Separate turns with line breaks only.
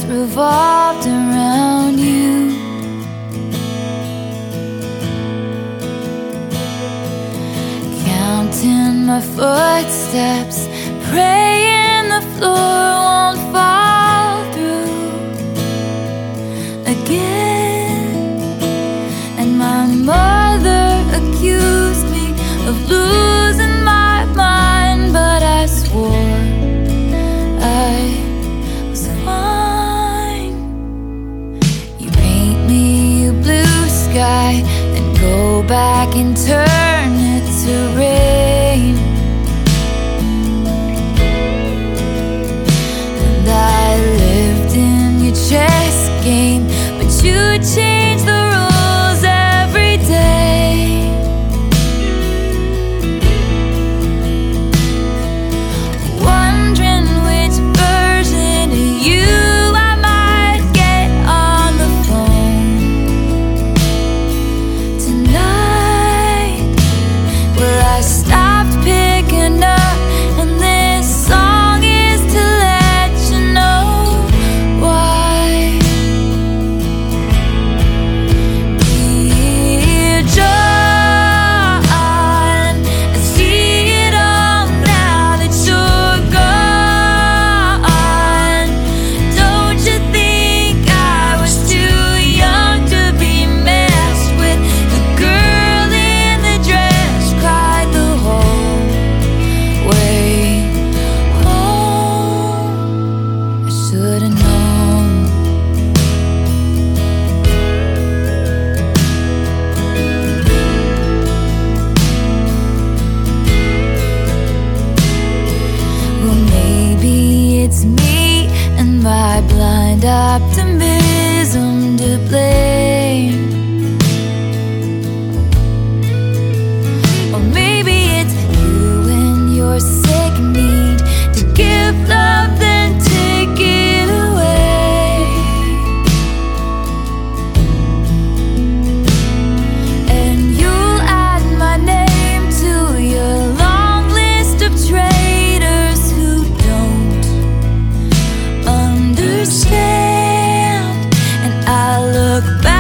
thoughts revolved around you. Counting my footsteps, praying the floor won't fall through again. And my mother accused me of losing my mind, but I swore I was fine. You paint me a blue sky, then go back and turn it to rain. And I lived in your chess game, but you changed the rules every day. Wondering which version of you I might get on the phone tonight. Well, I stopped picking up, and this song is to let you know why. Dear John, I see it all now that you're gone. Don't you think I was too young to be messed with? The girl in the dress cried the whole way home. I should've known. Well, maybe it's me and my blind optimism to blame. Or maybe it's you and your sick need to give love, then take it away. And you'll add my name to your long list of traitors who don't understand. And I look back